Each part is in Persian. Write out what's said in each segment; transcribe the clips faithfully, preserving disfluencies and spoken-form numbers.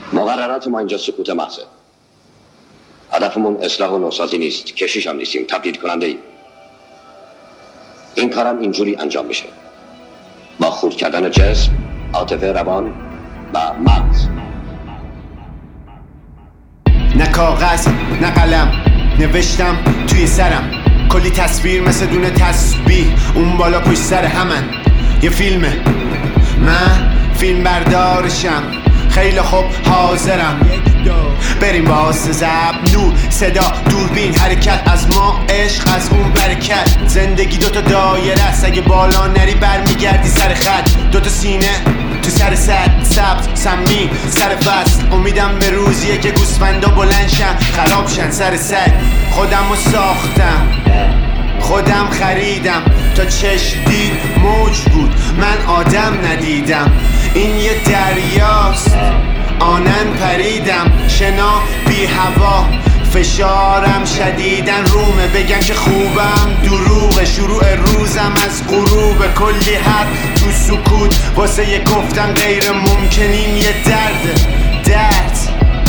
مقررات ما اینجا سکوت محضه. هدفمون اصلاح و نوسازی نیست، کشیش هم نیستیم، تبدیل کننده ایم. این کارم اینجوری انجام میشه با خورد کردن جسم، عاطفه، روان و مغز. نه کاغذ نه قلم نوشتم توی سرم، کلی تصویر مثل دونه تسبیح اون بالا پشت سر همن. یه فیلمه، من فیلم بردارشم، خیلی خوب حاضرم. بریم واسه ضبط، نور، صدا، دوربین، حرکت، از ما عشق، از اون برکت. زندگی دوتا دایره است، اگه بالا نری برمیگردی سر خط. دوتا سینه تو سر سد، سبز، سمی، سر فصل. امیدم به روزیه که گوسفندا بلند شن، خراب شن سر سد. خودم رو ساختم، خودم خریدم، تا چشم دید موج بود، من آدم ندیدم. این یه دریاست، آنن پریدم، شنا بی هوا، فشارم شدیدن رومه. بگن که خوبم دروغه، شروع روزم از غروب. کلی حرف تو سکوت واسه یه گفتن غیر ممکنین. یه درد درد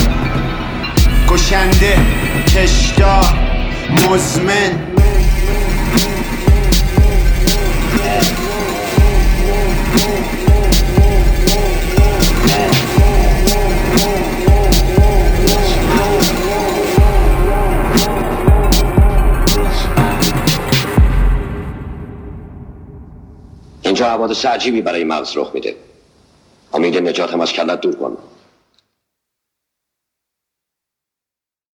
کشنده، کشدار، مزمن. اینجا حوادث عجیبی برای مغز رخ میده. امید نجاتم از کلت دور کن.